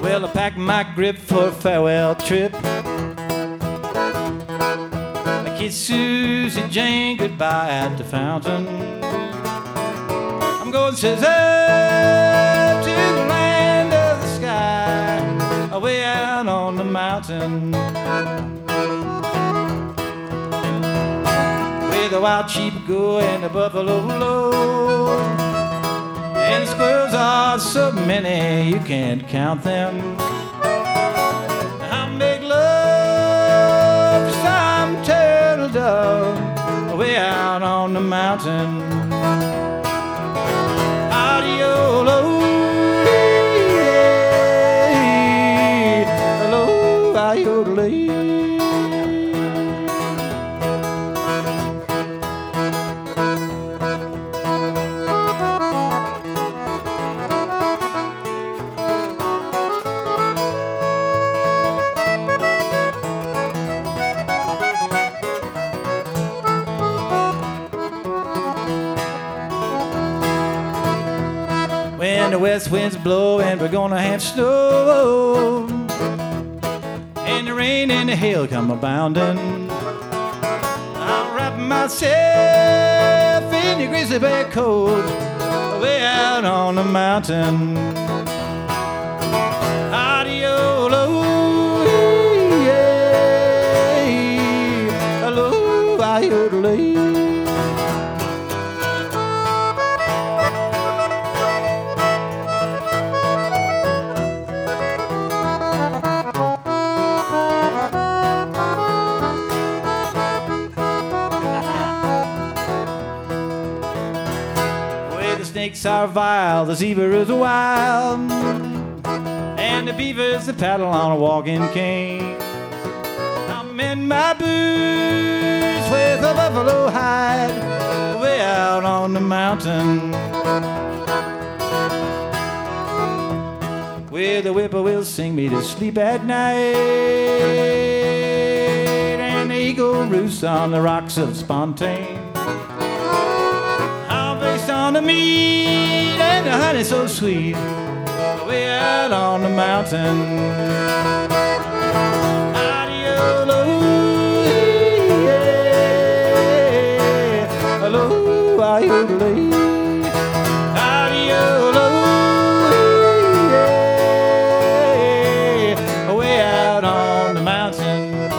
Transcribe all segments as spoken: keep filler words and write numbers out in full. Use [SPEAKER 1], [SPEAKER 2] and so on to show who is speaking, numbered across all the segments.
[SPEAKER 1] Well, I packed my grip for a farewell trip. I kissed Susie Jane goodbye at the fountain. I'm going, says, up to the land of the sky, away out on the mountain. Where the wild sheep go and the buffalo low, and the squirrels are so many you can't count them. I make love to some turtle dove way out on the mountain. Adiolo, hello, adiolo. When the west winds blow and we're gonna have snow, and the rain and the hail come a-bounding, I'll wrap myself in your grizzly bear coat way out on the mountain. Adiolo, yeah, hello, adiolo. The snakes are vile, the zebra is wild, and the beaver's the paddle on a walking cane. I'm in my boots with a buffalo hide way out on the mountain, where the whippoorwills sing me to sleep at night, and the eagle roosts on the rocks of Spontane. On the meat and the honey so sweet, way out on the mountain. Adiolo, yeah, hello, adiolo, adiolo, yeah, way out on the mountain.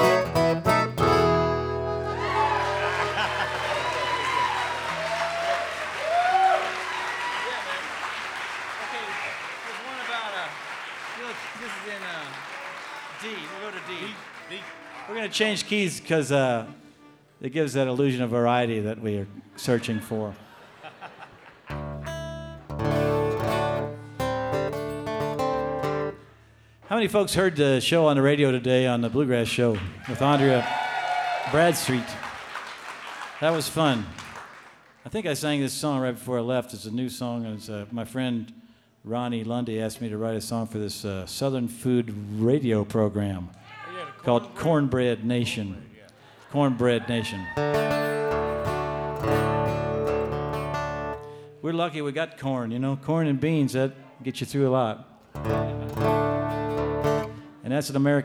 [SPEAKER 1] This is in uh, D. We'll go to D. D. We're going to change keys because uh, it gives that illusion of variety that we are searching for. How many folks heard the show on the radio today on the Bluegrass Show with Andrea Bradstreet? That was fun. I think I sang this song right before I left. It's a new song, and it's uh, my friend Ronnie Lundy asked me to write a song for this uh, Southern food radio program called Cornbread Nation. Cornbread Nation. We're lucky we got corn, you know. Corn and beans, that gets you through a lot. And that's an American